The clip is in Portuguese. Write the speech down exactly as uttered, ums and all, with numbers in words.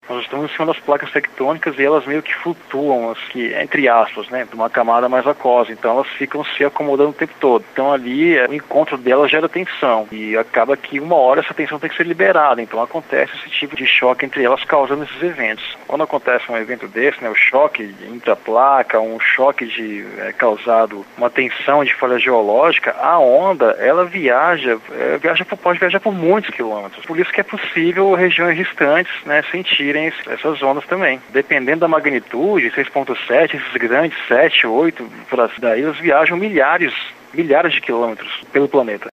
Nós estamos em cima das placas tectônicas e elas meio que flutuam, assim, entre aspas, né, uma camada mais aquosa, então elas ficam se acomodando o tempo todo. Então ali o encontro delas gera tensão e acaba que uma hora essa tensão tem que ser liberada, então acontece esse tipo de choque entre elas causando esses eventos. Quando acontece um evento desse, né, o choque intraplaca, um choque de, é, causado uma tensão de falha geológica, a onda ela viaja, é, viaja pode viajar por muitos quilômetros. Por isso que é possível regiões distantes, né, sentirem essas ondas também. Dependendo da magnitude, seis ponto sete, esses grandes, sete, oito, por daí eles viajam milhares, milhares de quilômetros pelo planeta.